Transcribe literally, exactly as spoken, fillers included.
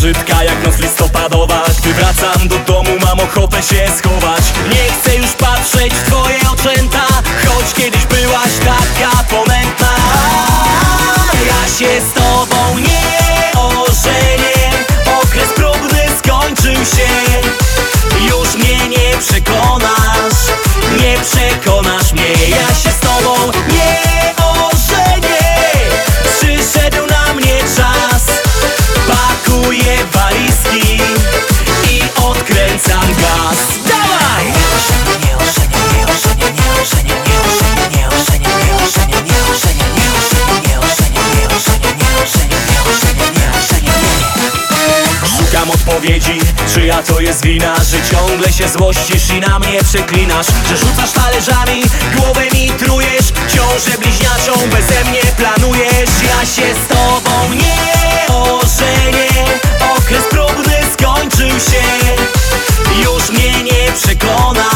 brzydka jak noc listopadowa. Gdy wracam do domu, mam ochotę się schować. Nie chcę już patrzeć w twoje oczęta, choć kiedyś byłaś taka ponętna. Ja się z tobą nie ożenię, okres próbny skończył się. Już mnie nie przekonasz, nie przekonasz mnie. Ja się z tobą nie ożenię, przyszedł na mnie czas. Pakuję walizki i odkręcam gaz. Dawaj! Nie ożenię, nie ożenię, nie ożenię, nie ożenię, nie ożenię, nie ożenię, nie ożenię, nie ożenię, nie ożenię, nie ożenię, nie ożenię, nie ożenię, nie ożenię, nie. Szukam odpowiedzi, czyja to jest wina, że ciągle się złościsz i na mnie przeklinasz, że rzucasz talerzami, głowę mi trujesz, ciążę bliźniaczą beze mnie planujesz. Ja się z tobą nie ożenię, okres próbny skończył się. Już mnie nie przekona,